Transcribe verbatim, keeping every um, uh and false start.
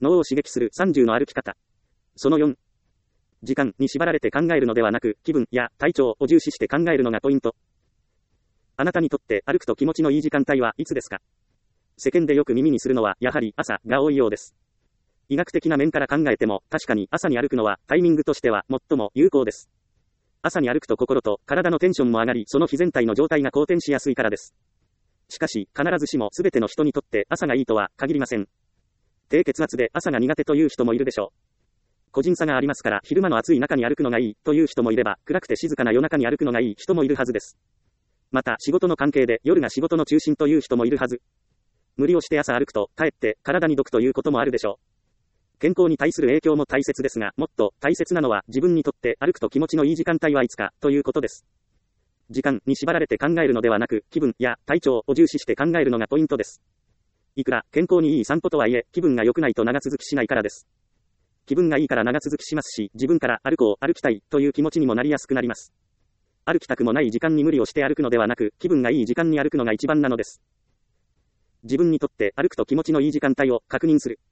脳を刺激するさんじゅうの歩き方。そのよん。時間に縛られて考えるのではなく、気分や体調を重視して考えるのがポイント。あなたにとって歩くと気持ちのいい時間帯はいつですか？世間でよく耳にするのはやはり朝が多いようです。医学的な面から考えても確かに朝に歩くのはタイミングとしては最も有効です。朝に歩くと心と体のテンションも上がり、その非全体の状態が好転しやすいからです。しかし、必ずしも全ての人にとって朝がいいとは限りません。低血圧で朝が苦手という人もいるでしょう。個人差がありますから、昼間の暑い中に歩くのがいいという人もいれば、暗くて静かな夜中に歩くのがいい人もいるはずです。また、仕事の関係で夜が仕事の中心という人もいるはず。無理をして朝歩くと、かえって体に毒ということもあるでしょう。健康に対する影響も大切ですが、もっと大切なのは自分にとって歩くと気持ちのいい時間帯はいつかということです。時間に縛られて考えるのではなく、気分や体調を重視して考えるのがポイントです。いくら健康にいい散歩とはいえ、気分が良くないと長続きしないからです。気分がいいから長続きしますし、自分から歩こう、歩きたいという気持ちにもなりやすくなります。歩きたくもない時間に無理をして歩くのではなく、気分がいい時間に歩くのが一番なのです。自分にとって歩くと気持ちのいい時間帯を確認する。